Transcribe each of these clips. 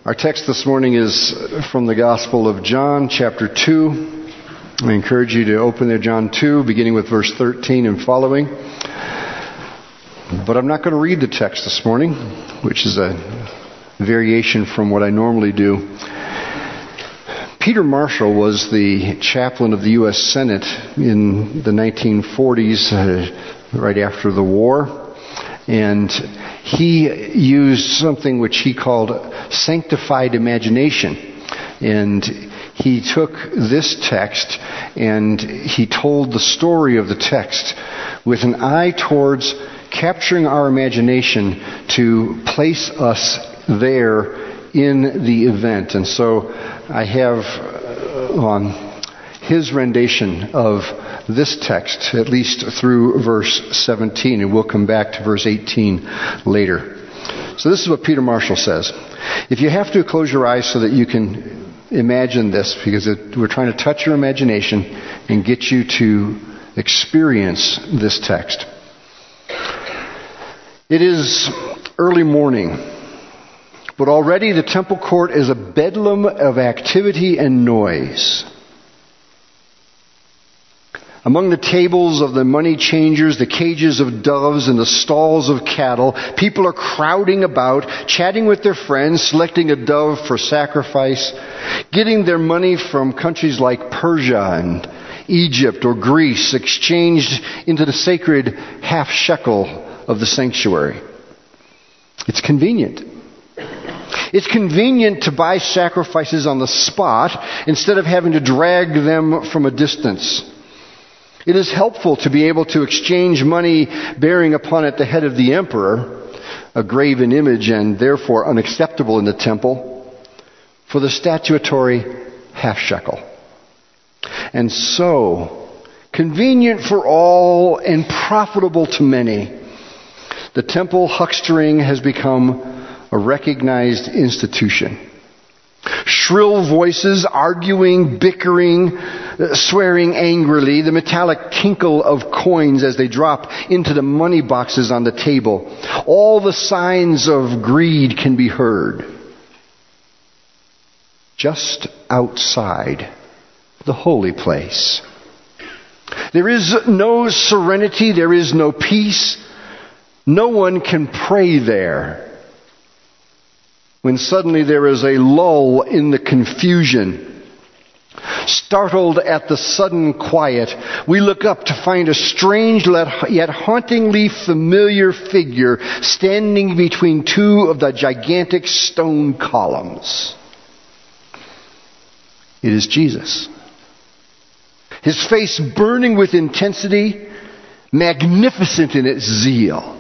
Our text this morning is from the Gospel of John, chapter 2. I encourage you to open there, John 2, beginning with verse 13 and following. But I'm not going to read the text this morning, which is a variation from what I normally do. Peter Marshall was the chaplain of the U.S. Senate in the 1940s, right after the war. And he used something which he called sanctified imagination. And he took this text and he told the story of the text with an eye towards capturing our imagination to place us there in the event. And so I have his rendition of this text, at least through verse 17, and we'll come back to verse 18 later. So this is what Peter Marshall says. If you have to, close your eyes so that you can imagine this, because we're trying to touch your imagination and get you to experience this text. It is early morning, but already the temple court is a bedlam of activity and noise. Among the tables of the money changers, the cages of doves, and the stalls of cattle, people are crowding about, chatting with their friends, selecting a dove for sacrifice, getting their money from countries like Persia and Egypt or Greece, exchanged into the sacred half shekel of the sanctuary. It's convenient. It's convenient to buy sacrifices on the spot instead of having to drag them from a distance. It is helpful to be able to exchange money bearing upon it the head of the emperor, a graven image and therefore unacceptable in the temple, for the statutory half shekel. And so, convenient for all and profitable to many, the temple huckstering has become a recognized institution. Shrill voices, arguing, bickering, swearing angrily, the metallic tinkle of coins as they drop into the money boxes on the table. All the signs of greed can be heard. Just outside the holy place. There is no serenity, there is no peace. No one can pray there. When suddenly there is a lull in the confusion. Startled at the sudden quiet, we look up to find a strange yet hauntingly familiar figure standing between two of the gigantic stone columns. It is Jesus. His face burning with intensity, magnificent in its zeal.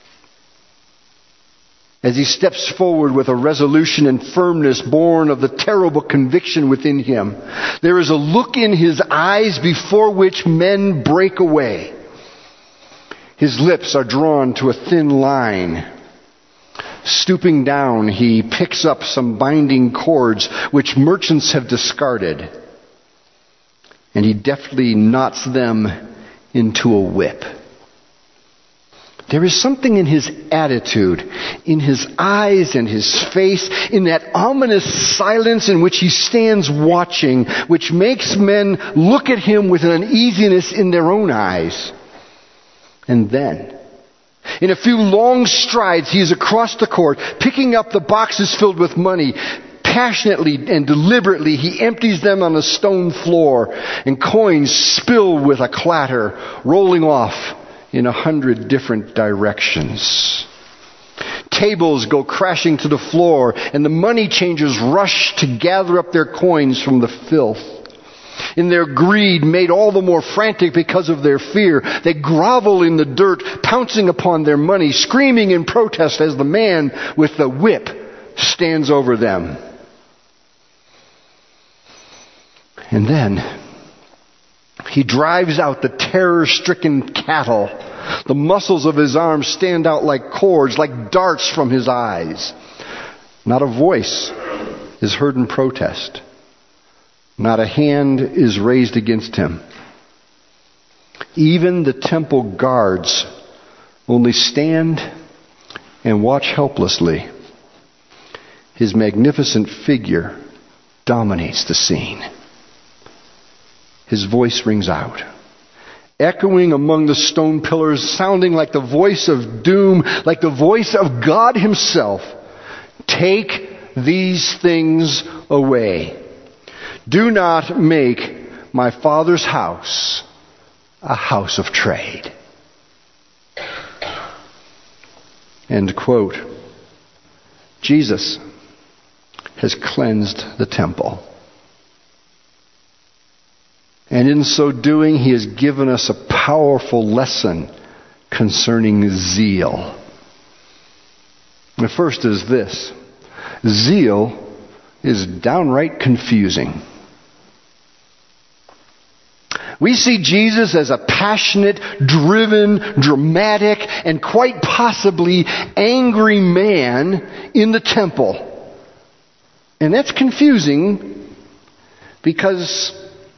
As he steps forward with a resolution and firmness born of the terrible conviction within him, there is a look in his eyes before which men break away. His lips are drawn to a thin line. Stooping down, he picks up some binding cords which merchants have discarded, and he deftly knots them into a whip. There is something in his attitude, in his eyes and his face, in that ominous silence in which he stands watching, which makes men look at him with an uneasiness in their own eyes. And then, in a few long strides, he is across the court, picking up the boxes filled with money. Passionately and deliberately, he empties them on the stone floor, and coins spill with a clatter, rolling off in 100 different directions. Tables go crashing to the floor, and the money changers rush to gather up their coins from the filth. In their greed, made all the more frantic because of their fear, they grovel in the dirt, pouncing upon their money, screaming in protest as the man with the whip stands over them. And then he drives out the terror-stricken cattle. The muscles of his arms stand out like cords, like darts from his eyes. Not a voice is heard in protest. Not a hand is raised against him. Even the temple guards only stand and watch helplessly. his magnificent figure dominates the scene. His voice rings out, echoing among the stone pillars, sounding like the voice of doom, like the voice of God himself. Take these things away. Do not make my Father's house a house of trade. End quote. Jesus has cleansed the temple. And in so doing, he has given us a powerful lesson concerning zeal. The first is this: zeal is downright confusing. We see Jesus as a passionate, driven, dramatic, and quite possibly angry man in the temple. And that's confusing because,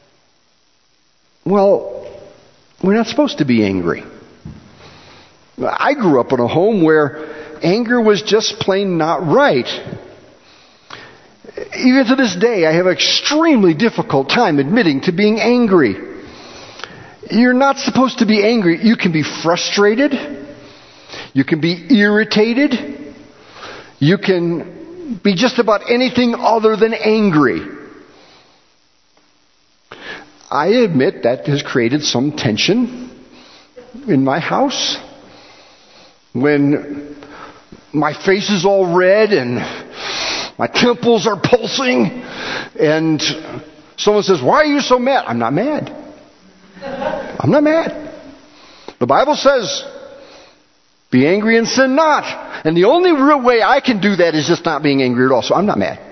well, we're not supposed to be angry. I grew up in a home where anger was just plain not right. Even to this day, I have an extremely difficult time admitting to being angry. You're not supposed to be angry. You can be frustrated. You can be irritated. You can be just about anything other than angry. I admit that has created some tension in my house. When my face is all red and my temples are pulsing and someone says, "Why are you so mad?" I'm not mad. I'm not mad. The Bible says, be angry and sin not. And the only real way I can do that is just not being angry at all. So I'm not mad.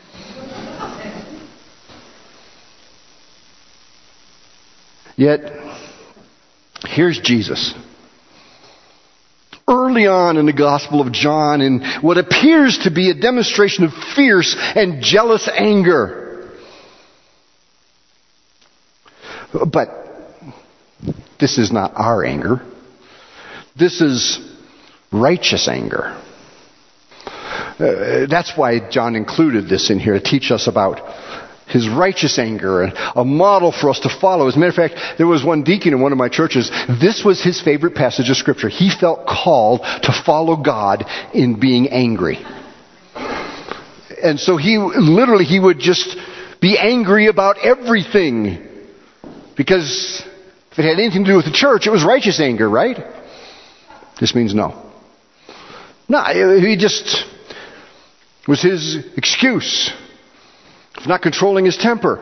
Yet, here's Jesus. Early on in the Gospel of John, in what appears to be a demonstration of fierce and jealous anger. But this is not our anger. This is righteous anger. That's why John included this in here, to teach us about his righteous anger, and a model for us to follow. As a matter of fact, there was one deacon in one of my churches. This was his favorite passage of Scripture. He felt called to follow God in being angry. And so he would just be angry about everything. Because if it had anything to do with the church, it was righteous anger, right? This means no. No, he just was his excuse for not controlling his temper.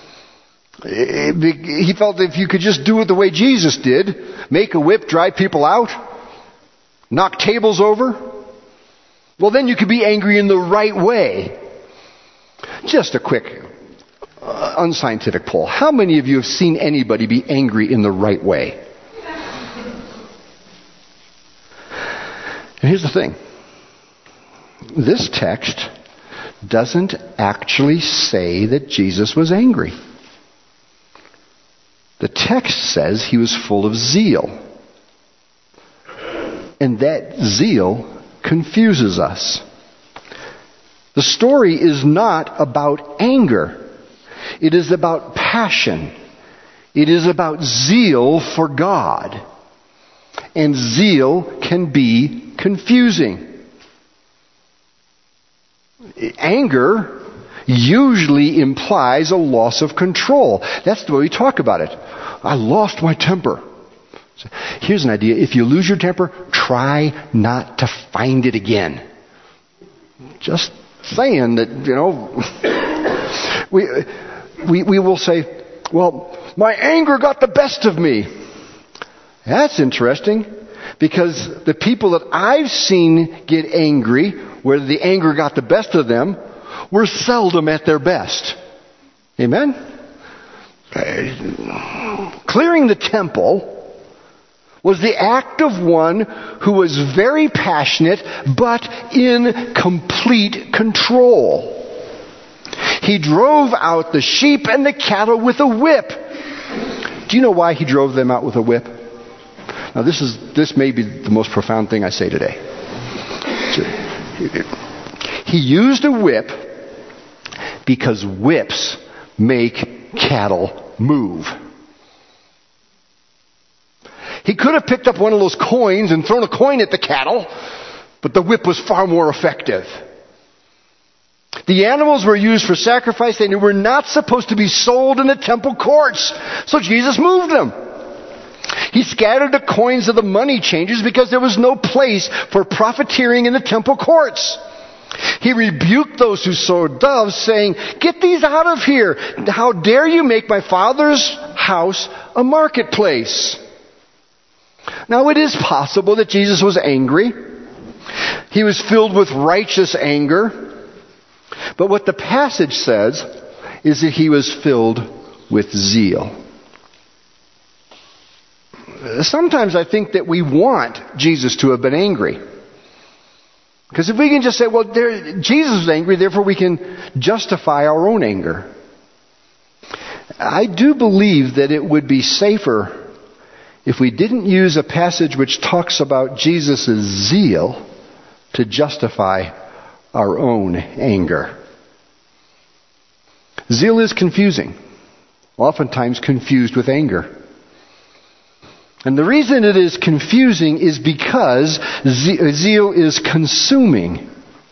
He felt that if you could just do it the way Jesus did, make a whip, drive people out, knock tables over, well, then you could be angry in the right way. Just a quick unscientific poll. How many of you have seen anybody be angry in the right way? And here's the thing. This text doesn't actually say that Jesus was angry. The text says he was full of zeal. And that zeal confuses us. The story is not about anger. It is about passion. It is about zeal for God. And zeal can be confusing. Anger usually implies a loss of control. That's the way we talk about it. I lost my temper. So here's an idea. If you lose your temper, try not to find it again. Just saying that, we will say, well, my anger got the best of me. That's interesting, because the people that I've seen get angry, where the anger got the best of them, were seldom at their best. Amen? Clearing the temple was the act of one who was very passionate, but in complete control. He drove out the sheep and the cattle with a whip. Do you know why he drove them out with a whip? Now this may be the most profound thing I say today. He used a whip because whips make cattle move. He could have picked up one of those coins and thrown a coin at the cattle, but the whip was far more effective. The animals were used for sacrifice. They were not supposed to be sold in the temple courts. So Jesus moved them. He scattered the coins of the money changers because there was no place for profiteering in the temple courts. He rebuked those who sold doves, saying, "Get these out of here. How dare you make my Father's house a marketplace?" Now, it is possible that Jesus was angry. He was filled with righteous anger. But what the passage says is that he was filled with zeal. Sometimes I think that we want Jesus to have been angry. Because if we can just say, well, Jesus was angry, therefore we can justify our own anger. I do believe that it would be safer if we didn't use a passage which talks about Jesus' zeal to justify our own anger. Zeal is confusing, oftentimes confused with anger. And the reason it is confusing is because zeal is consuming.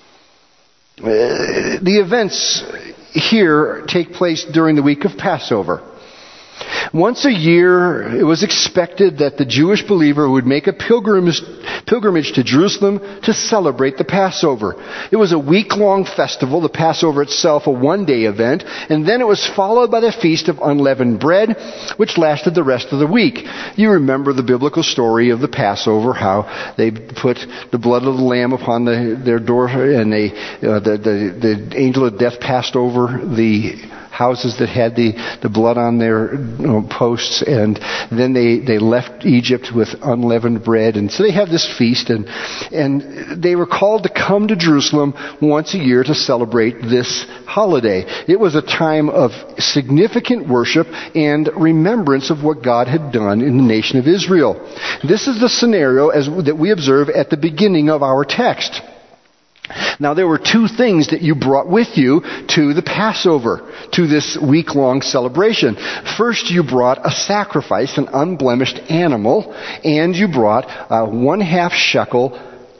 The events here take place during the week of Passover. Once a year, it was expected that the Jewish believer would make a pilgrimage to Jerusalem to celebrate the Passover. It was a week-long festival, the Passover itself a one-day event, and then it was followed by the Feast of Unleavened Bread, which lasted the rest of the week. You remember the biblical story of the Passover, how they put the blood of the lamb upon their door, and the angel of death passed over the houses that had the blood on their posts, and then they left Egypt with unleavened bread. And so they have this feast, and they were called to come to Jerusalem once a year to celebrate this holiday. It was a time of significant worship and remembrance of what God had done in the nation of Israel. This is the scenario that we observe at the beginning of our text. Now, there were two things that you brought with you to the Passover, to this week-long celebration. First, you brought a sacrifice, an unblemished animal, and you brought 1/2 shekel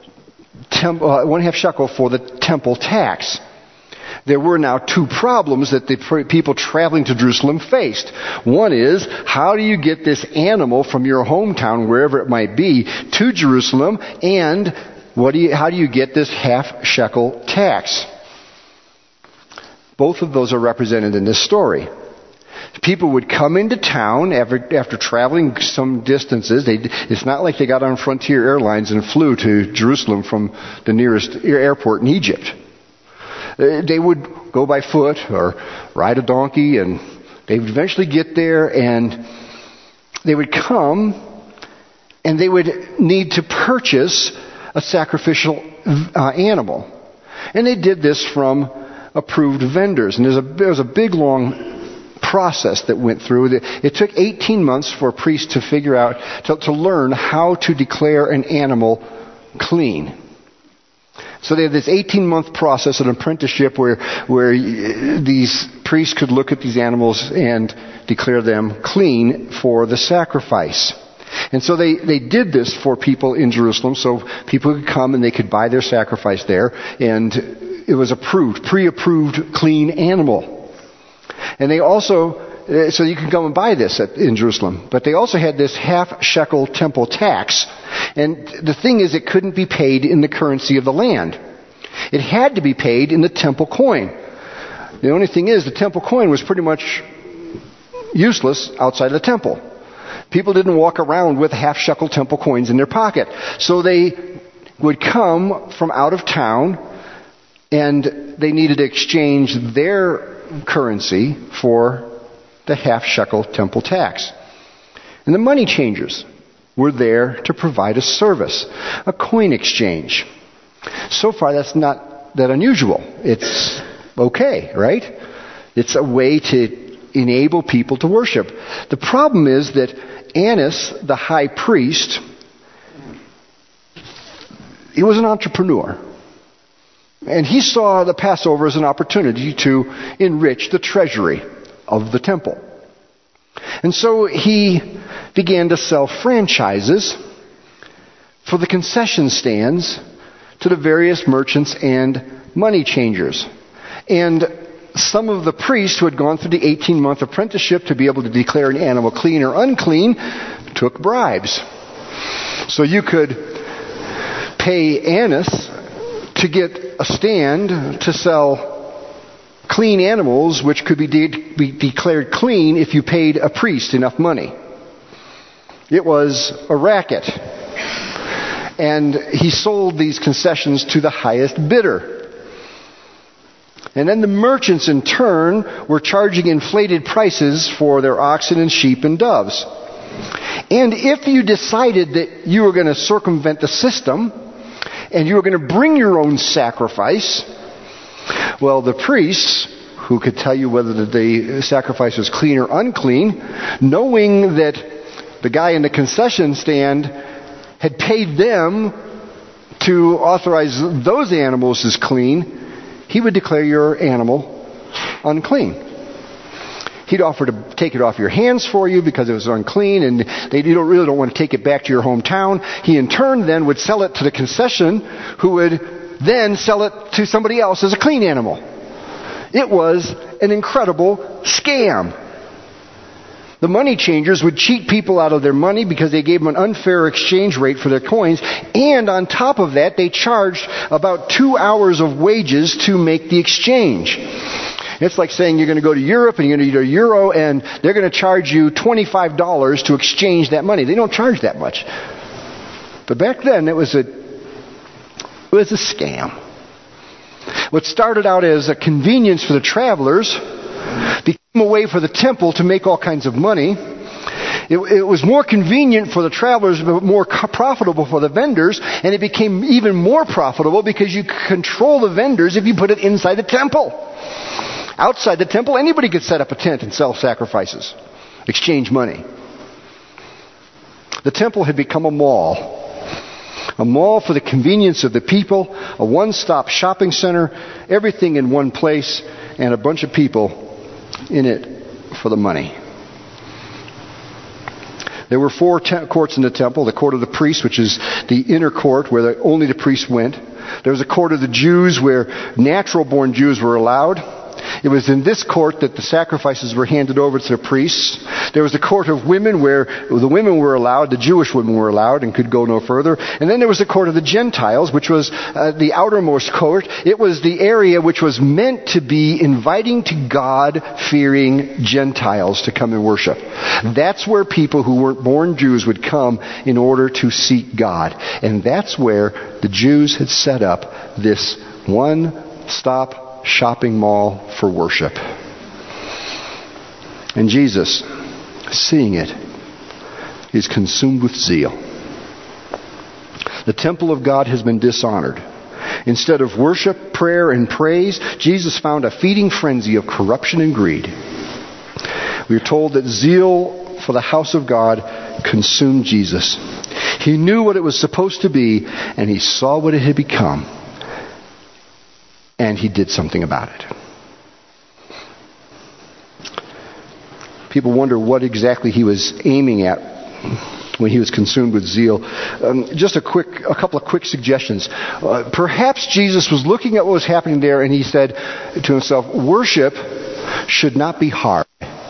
for the temple tax. There were now two problems that the people traveling to Jerusalem faced. One is, how do you get this animal from your hometown, wherever it might be, to Jerusalem, and how do you get this 1/2 shekel tax? Both of those are represented in this story. People would come into town after traveling some distances. It's not like they got on Frontier Airlines and flew to Jerusalem from the nearest airport in Egypt. They would go by foot or ride a donkey, and they would eventually get there, and they would come, and they would need to purchase a sacrificial animal. And they did this from approved vendors. And there was a big, long process that went through. It took 18 months for a priest to figure out, to learn how to declare an animal clean. So they had this 18-month process, an apprenticeship, where these priests could look at these animals and declare them clean for the sacrifice. And so they did this for people in Jerusalem, so people could come and they could buy their sacrifice there, and it was pre-approved clean animal. And they also, so you can come and buy this in Jerusalem. But they also had this 1/2 shekel temple tax, and the thing is, it couldn't be paid in the currency of the land. It had to be paid in the temple coin. The only thing is, the temple coin was pretty much useless outside of the temple. People didn't walk around with 1/2 shekel temple coins in their pocket. So they would come from out of town, and they needed to exchange their currency for the 1/2 shekel temple tax. And the money changers were there to provide a service, a coin exchange. So far, that's not that unusual. It's okay, right? It's a way to enable people to worship. The problem is that Annas, the high priest, he was an entrepreneur. And he saw the Passover as an opportunity to enrich the treasury of the temple. And so he began to sell franchises for the concession stands to the various merchants and money changers. And some of the priests who had gone through the 18-month apprenticeship to be able to declare an animal clean or unclean took bribes. So you could pay Annas to get a stand to sell clean animals which could be declared clean if you paid a priest enough money. It was a racket. And he sold these concessions to the highest bidder. And then the merchants in turn were charging inflated prices for their oxen and sheep and doves. And if you decided that you were going to circumvent the system and you were going to bring your own sacrifice, well, the priests, who could tell you whether the sacrifice was clean or unclean, knowing that the guy in the concession stand had paid them to authorize those animals as clean, he would declare your animal unclean. He'd offer to take it off your hands for you because it was unclean, and you really don't want to take it back to your hometown. He in turn then would sell it to the concession, who would then sell it to somebody else as a clean animal. It was an incredible scam. The money changers would cheat people out of their money because they gave them an unfair exchange rate for their coins. And on top of that, they charged about 2 hours of wages to make the exchange. It's like saying you're going to go to Europe and you're going to need a euro and they're going to charge you $25 to exchange that money. They don't charge that much. But back then, it was a scam. What started out as a convenience for the travelers became a way for the temple to make all kinds of money. It was more convenient for the travelers, but more profitable for the vendors, and it became even more profitable because you could control the vendors if you put it inside the temple. Outside the temple, anybody could set up a tent and sell sacrifices, exchange money. The temple had become a mall for the convenience of the people, a one-stop shopping center, everything in one place, and a bunch of people in it for the money. There were 4 courts in the temple: the court of the priests, which is the inner court where only the priests went. There was a court of the Jews where natural-born Jews were allowed. It was in this court that the sacrifices were handed over to the priests. There was the court of women where the women were allowed, the Jewish women were allowed and could go no further. And then there was the court of the Gentiles, which was the outermost court. It was the area which was meant to be inviting to God-fearing Gentiles to come and worship. That's where people who weren't born Jews would come in order to seek God. And that's where the Jews had set up this one-stop shopping mall for worship. And Jesus, seeing it, is consumed with zeal. The temple of God has been dishonored. Instead of worship, prayer, and praise, Jesus found a feeding frenzy of corruption and greed. We are told that zeal for the house of God consumed Jesus. He knew what it was supposed to be, and he saw what it had become. And he did something about it. People wonder what exactly he was aiming at when he was consumed with zeal. Just a couple of quick suggestions. Perhaps Jesus was looking at what was happening there and he said to himself, worship should not be hard.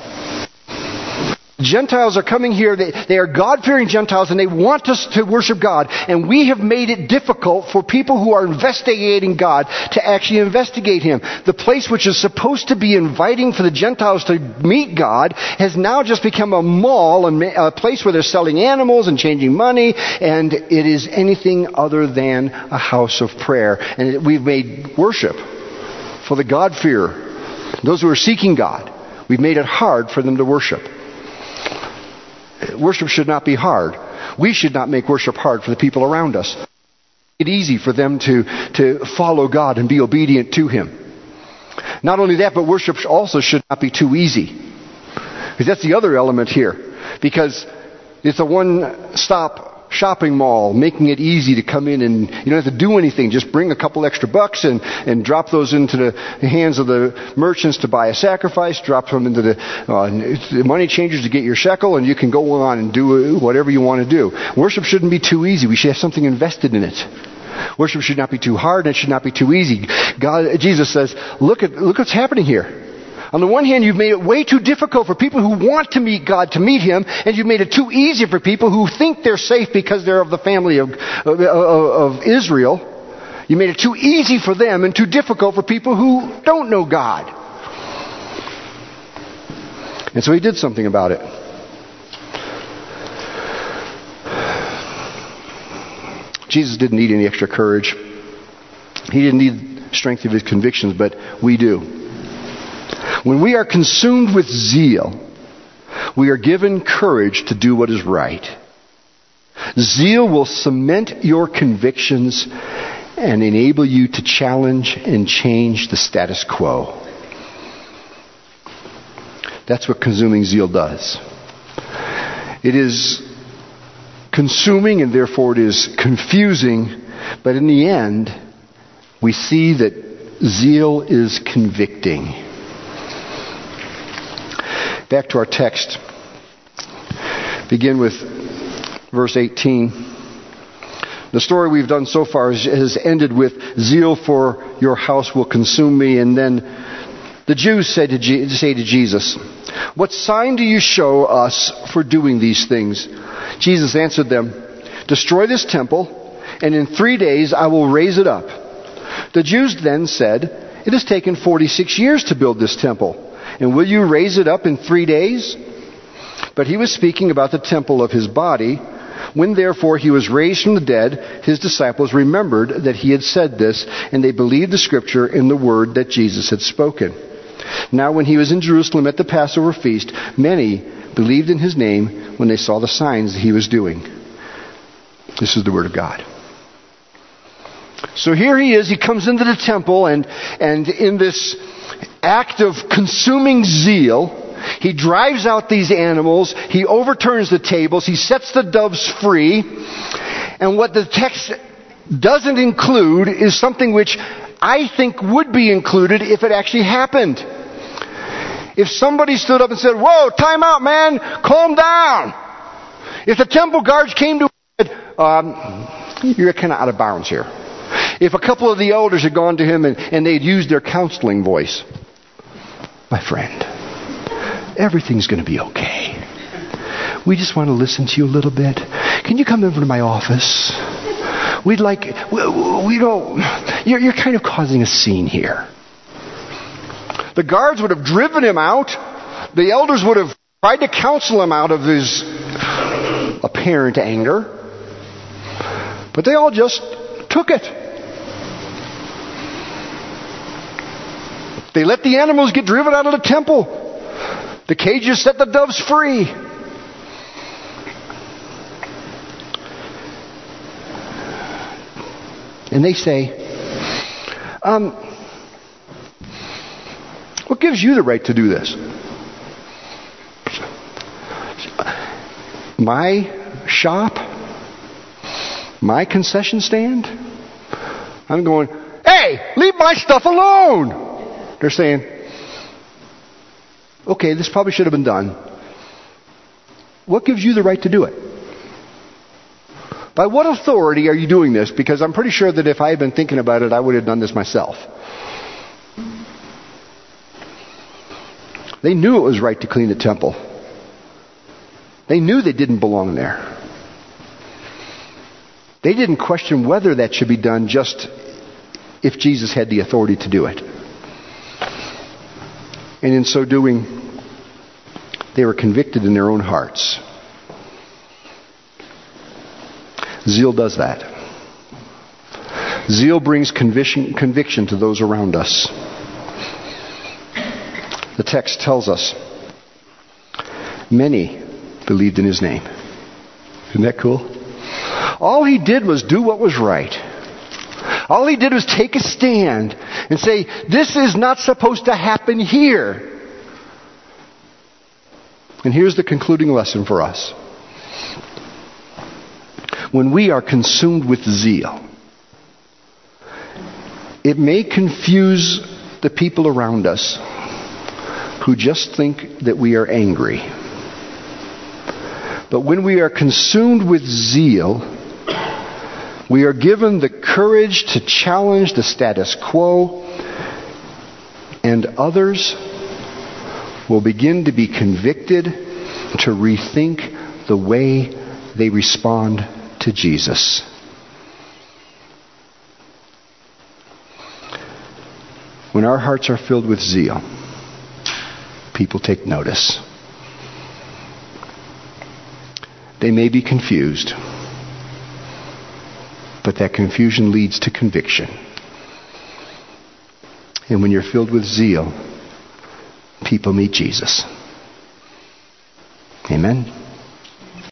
Gentiles are coming here. They are God-fearing Gentiles, and they want us to worship God. And we have made it difficult for people who are investigating God to actually investigate Him. The place which is supposed to be inviting for the Gentiles to meet God has now just become a mall, a place where they're selling animals and changing money, and it is anything other than a house of prayer. And we've made worship for the God-fearer, those who are seeking God. We've made it hard for them to worship. Worship should not be hard. We should not make worship hard for the people around us. Make it easy for them to follow God and be obedient to Him. Not only that, but worship also should not be too easy. Because that's the other element here. Because it's a one-stop shopping mall, making it easy to come in and you don't have to do anything. Just bring a couple extra bucks and drop those into the hands of the merchants to buy a sacrifice, drop them into the money changers to get your shekel, and you can go on and do whatever you want to do. Worship shouldn't be too easy. We should have something invested in it. Worship should not be too hard, and it should not be too easy. Jesus says, look what's happening here. On the one hand, you've made it way too difficult for people who want to meet God to meet Him, and you've made it too easy for people who think they're safe because they're of the family of Israel. You made it too easy for them and too difficult for people who don't know God. And so He did something about it. Jesus didn't need any extra courage. He didn't need strength of His convictions, but we do. When we are consumed with zeal, we are given courage to do what is right. Zeal will cement your convictions and enable you to challenge and change the status quo. That's what consuming zeal does. It is consuming and therefore it is confusing, but in the end, we see that zeal is convicting. Back to our text. Begin with verse 18. The story we've done so far has ended with, zeal for your house will consume me. And then the Jews say to Jesus, what sign do you show us for doing these things? Jesus answered them, destroy this temple, and in 3 days I will raise it up. The Jews then said, it has taken 46 years to build this temple. And will you raise it up in 3 days? But he was speaking about the temple of his body. When therefore he was raised from the dead, his disciples remembered that he had said this, and they believed the scripture and the word that Jesus had spoken. Now when he was in Jerusalem at the Passover feast, many believed in his name when they saw the signs that he was doing. This is the word of God. So here he is, he comes into the temple, and in this act of consuming zeal, he drives out these animals, he overturns the tables, he sets the doves free, and what the text doesn't include is something which I think would be included if it actually happened. If somebody stood up and said, whoa, time out, man, calm down. If the temple guards came to him and said, you're kind of out of bounds here. If a couple of the elders had gone to him and they'd used their counseling voice, my friend, everything's going to be okay. We just want to listen to you a little bit. Can you come over to my office? We don't, you're kind of causing a scene here. The guards would have driven him out. The elders would have tried to counsel him out of his apparent anger. But they all just took it. They let the animals get driven out of the temple. The cages set the doves free. And they say, what gives you the right to do this? My shop? My concession stand? I'm going, hey, leave my stuff alone! They're saying, okay, this probably should have been done. What gives you the right to do it? By what authority are you doing this? Because I'm pretty sure that if I had been thinking about it, I would have done this myself. They knew it was right to clean the temple. They knew they didn't belong there. They didn't question whether that should be done just if Jesus had the authority to do it. And in so doing, they were convicted in their own hearts. Zeal does that. Zeal brings conviction to those around us. The text tells us, many believed in his name. Isn't that cool? All he did was do what was right. All he did was take a stand and say, this is not supposed to happen here. And here's the concluding lesson for us. when we are consumed with zeal, it may confuse the people around us who just think that we are angry. But when we are consumed with zeal, we are given the courage to challenge the status quo, and others will begin to be convicted to rethink the way they respond to Jesus. When our hearts are filled with zeal, people take notice. They may be confused, but that confusion leads to conviction. And when you're filled with zeal, people meet Jesus. Amen.